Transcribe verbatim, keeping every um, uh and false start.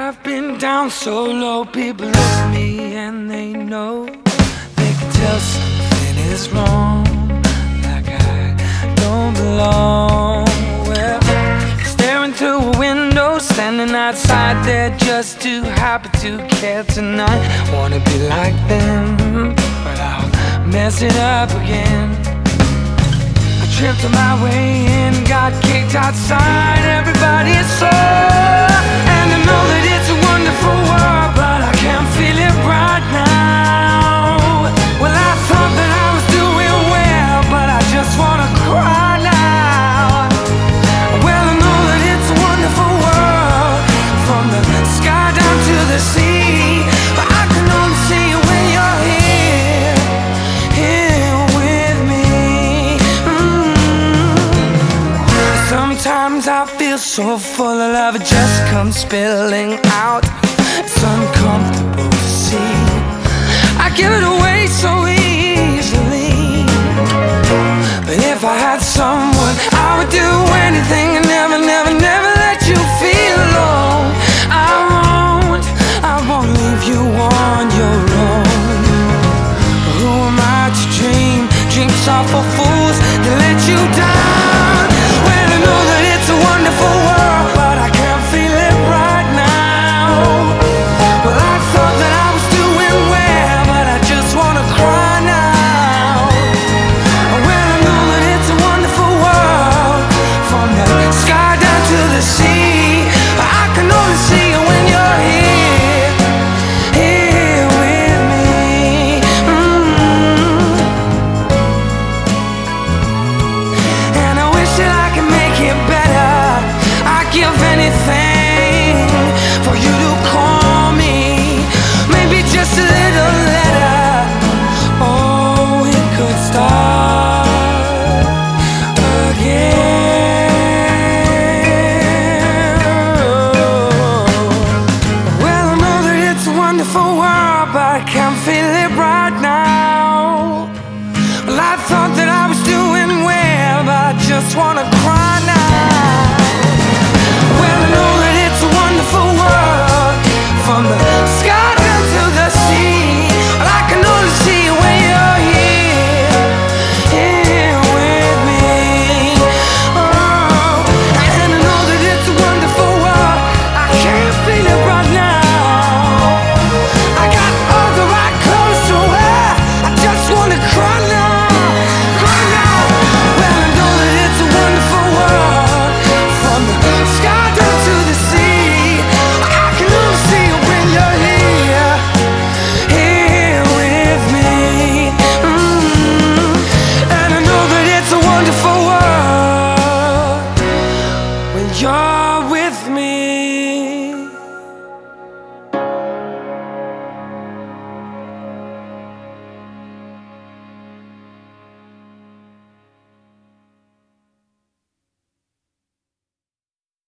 I've been down so low, people look at me and they know. They can tell something is wrong, like I don't belong. Well, staring through a window, standing outside there just too happy to care tonight. Wanna be like them, but I'll mess it up again. I tripped on my way in, got kicked outside. Everybody is so, and I know that it's a wonderful world, but I can't feel it right now. Well, I thought that I was doing well, but I just wanna cry now. Well, I know that it's a wonderful world, from the sky down to the sea, but I can only see you when you're here, here with me. mm. Sometimes I feel so full of love, it just comes spilling out. It's uncomfortable to see, I give it away so easily. But if I had someone, I would do anything and never, never, never let you feel alone. I won't, I won't leave you on your own. Who am I to dream dreams are for fools to let you down? Well, I know that it's a wonderful world, but I can't feel it right now. Well, I thought that I was doing well, but I just wanna cry now. Well, I know that it's a wonderful world, from the sky down to the sea, but I can only see you when you're here, here with me. mm. And I wish that I could make it better. I'd give anything for you to call me, maybe just a little letter. Oh, it could start again. Well, I know that it's a wonderful world, but I can't feel it right now. Well, I thought that I was doing well, but I just wanna cry now. Well, I know that it's a wonderful world, from the sky down to the sea, but I can only see you when you're here, here with me. Oh, and I know that it's a wonderful world, I can't feel it right now. I got all the right clothes to wear, I just wanna cry now, cry now. Well, I know that it's a wonderful world, from the sky down to the sea, I can only see you when you're here, here with me. mm. And I know that it's a wonderful world when you're with me.